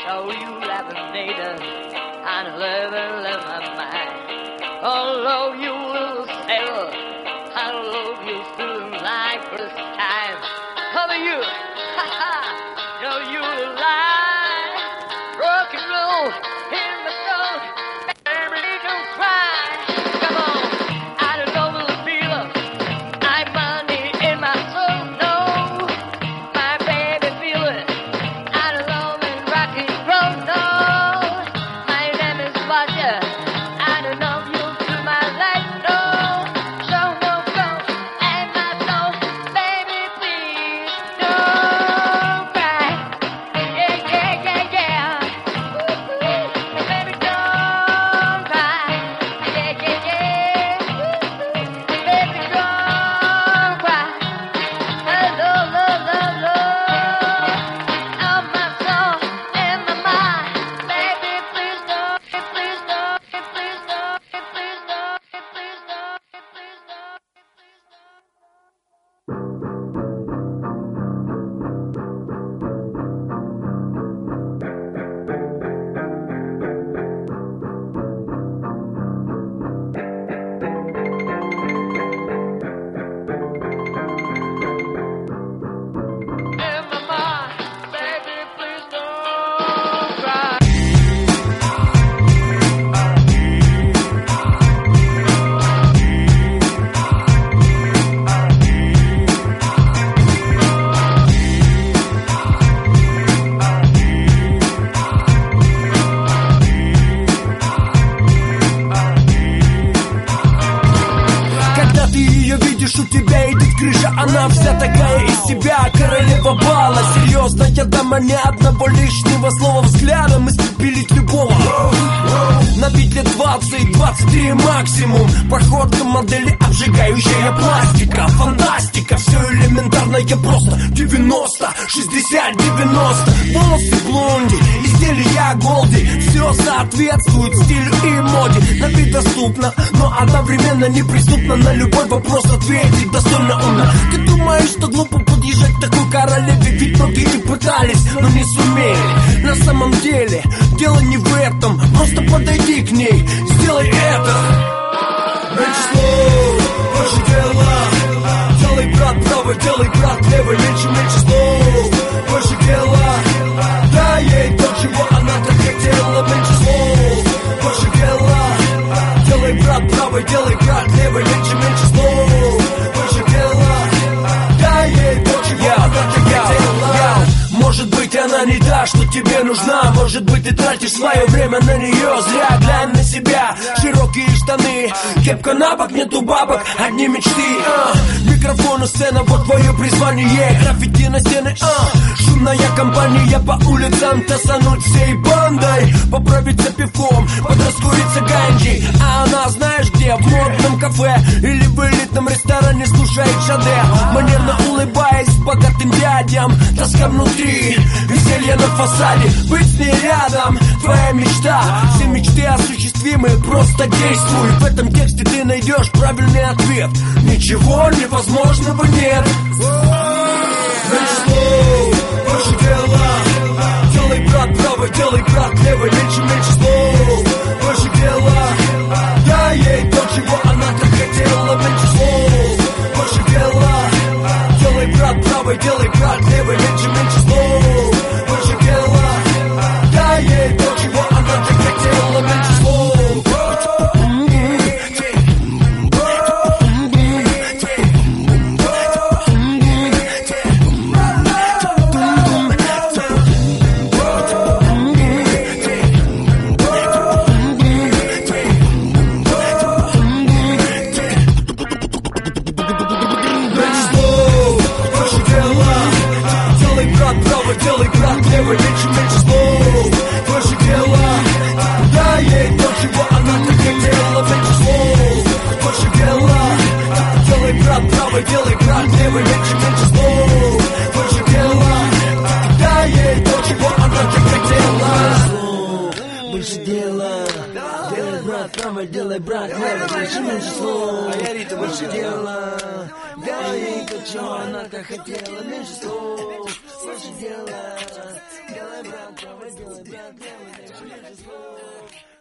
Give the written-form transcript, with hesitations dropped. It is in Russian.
Oh, you lavender, I love my mind. Oh, you little sailor, I love you through life first time. How are you? Ha ha! No, you lie. Rock and roll in my throat. Baby, don't cry. Come on, I don't know the feeler. I'm money in my soul. No, my baby feel it. I don't know the rock and roll. No, my name is Roger. I don't know you to my life. No, so no go. And my soul, baby, please don't cry. Yeah, yeah, yeah, yeah. Ooh, baby, don't cry. Yeah, yeah, yeah. Baby, don't cry. Hello, love, love, love. On my soul and my mind. Baby, please don't, please don't, please don't, please don't, please don't, please don't. In my mind, baby, please don't cry. Когда ты ее видишь, у тебя идет крыша. Она вся такая из себя, королева бала. Серьезная дама, ни одного лишнего слова. Взглядом испепелить любого. На вид лет 20-23 максимум. Походка модели обжигающая пластика. Фантастика, все элементарное просто. 90, 60, 90. Волосы блонди, изделия голди. Все соответствует стилю и моде. На вид доступно, но одновременно неприступно. На любой вопрос ответить достойно умно. Ты думаешь, что глупо подъезжать к такой королеве? Ведь многие пытались, но не сумели. На самом деле, дело не в этом. Просто подойди к ней, сделай это. Меньше слов, больше дела. Делай, брат, правый, делай, брат, левый. Меньше слов, больше дела. Дай ей то, чего она так хотела. Меньше слов, больше дела. Делай, брат, правый, делай, брат, левый. Меньше слов, больше дела. Дай ей то, чего она так хотела. Может быть, она не та, что тебе нужна. Может быть, ты тратишь свое время на нее зря. Глянь на себя, широкие штаны, кепка на бок, нету бабок, одни мечты. Микрофон и сцена, вот твое призвание. Граффити на стены, шумная компания по улицам. Тасануть всей бандой, поправиться пивком, подраскуриться ганджи. А она знаешь где? В модном кафе или в элитном ресторане слушает Шаде. Манерно улыбаясь богатым дядям. Тоска внутри, веселье на фасаде. Быть с ней рядом, твоя мечта. Все мечты осуществимы, просто действуй. В этом тексте ты найдешь правильный ответ. Ничего невозможного нет. Меньше слов, больше дела. Делай, брат, правый, делай, брат, левый. Меньше слов, больше дела. Дай ей то, чего она так хотела. Меньше слов, больше дела. Делай, брат, правый, делай, брат, левый. Меньше слов, больше дела. Дай ей то, чего она так хотела. Меньше слов. Делай, брат, левый, меньше слов, больше дела. Дай ей то, чего она так хотела. Меньше слов, больше дела. Делай, брат, правый, делай, брат, левый. Меньше слов, больше дела. Дай ей то, чего она так хотела. Больше дела. Делай, брат, правый, делай, брат, левый. Меньше слов, больше дела. Дай ей то, чего она так хотела. Меньше слов, больше дела. Делай, брат, правый, делай, брат. can't never let you let us go.